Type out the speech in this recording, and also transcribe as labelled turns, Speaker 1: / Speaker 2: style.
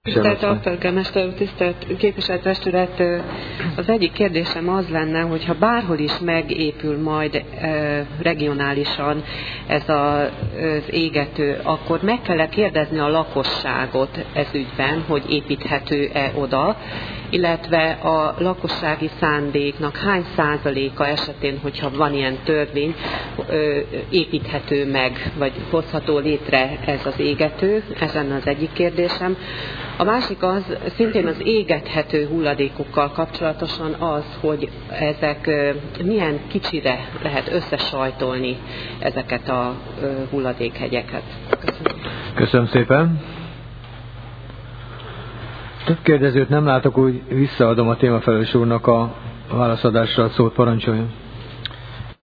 Speaker 1: Tisztelt alpolgármester úr, tisztelt képviselőtestület, az egyik kérdésem az lenne, hogy ha bárhol is megépül majd regionálisan ez az égető, akkor meg kell kérdezni a lakosságot ez ügyben, hogy építhető-e oda, illetve a lakossági szándéknak hány százaléka esetén, hogyha van ilyen törvény, építhető meg, vagy hozható létre ez az égető. Ez lenne az egyik kérdésem. A másik az, szintén az égethető hulladékokkal kapcsolatosan az, hogy ezek milyen kicsire lehet összesajtolni ezeket a hulladékhegyeket. Köszönöm.
Speaker 2: Köszönöm szépen. Több kérdezőt nem látok, úgy visszaadom a témafelelős úrnak a válaszadásra a szót, parancsoljon.